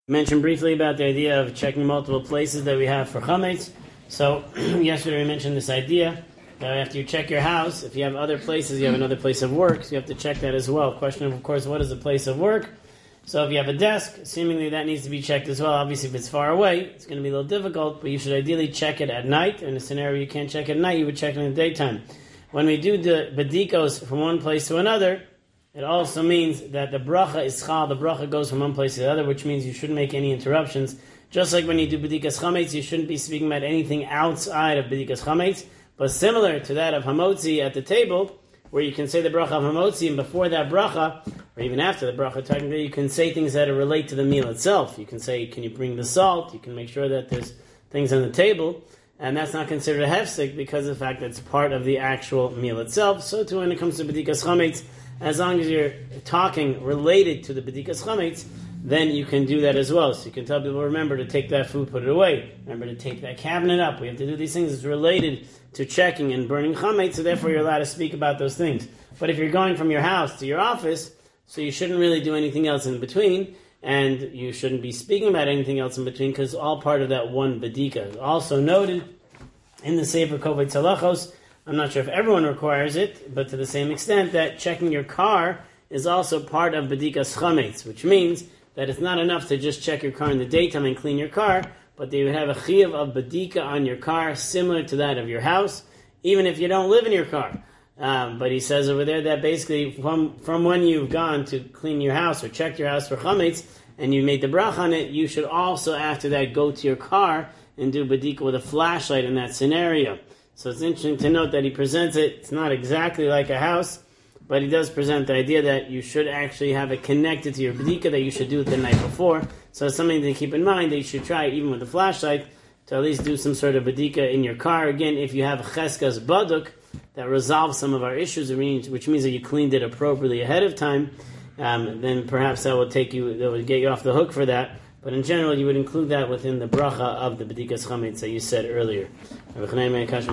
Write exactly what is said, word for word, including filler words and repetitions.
mentioned briefly about the idea of checking multiple places that we have for chametz. So yesterday we mentioned this idea that after you check your house, if you have other places, you have another place of work, so you have to check that as well. Question of, of course, what is a place of work? So if you have a desk, seemingly that needs to be checked as well. Obviously, if it's far away, it's going to be a little difficult, but you should ideally check it at night. In a scenario you can't check it at night, you would check it in the daytime. When we do the badikos from one place to another, it also means that the bracha is chal, the bracha goes from one place to the other, which means you shouldn't make any interruptions. Just like when you do bedikas chametz, you shouldn't be speaking about anything outside of bedikas chametz, but similar to that of hamotzi at the table, where you can say the bracha of hamotzi, and before that bracha, or even after the bracha, technically, you can say things that relate to the meal itself. You can say, can you bring the salt? You can make sure that there's things on the table, and that's not considered a hefsek because of the fact that it's part of the actual meal itself. So too when it comes to bedikas chametz, as long as you're talking related to the bedikas chametz, then you can do that as well. So you can tell people, remember to take that food, put it away. Remember to take that cabinet up. We have to do these things. It's related to checking and burning chametz, so therefore you're allowed to speak about those things. But if you're going from your house to your office, so you shouldn't really do anything else in between, and you shouldn't be speaking about anything else in between, because it's all part of that one bedika. Also noted in the Sefer Kovetz Halachos, I'm not sure if everyone requires it, but to the same extent that checking your car is also part of bedikas chametz, which means that it's not enough to just check your car in the daytime and clean your car, but they would have a chiyuv of bedika on your car, similar to that of your house, even if you don't live in your car. Um, but he says over there that basically from from when you've gone to clean your house or check your house for chametz, and you made the brach on it, you should also after that go to your car and do bedika with a flashlight in that scenario. So it's interesting to note that he presents it, it's not exactly like a house, but he does present the idea that you should actually have it connected to your bedika, that you should do it the night before. So it's something to keep in mind that you should try, even with the flashlight, to at least do some sort of bedika in your car. Again, if you have a cheskas baduk, that resolves some of our issues, which means that you cleaned it appropriately ahead of time, um, then perhaps that will take you, that will get you off the hook for that. But in general, you would include that within the bracha of the bedikas chametz that you said earlier.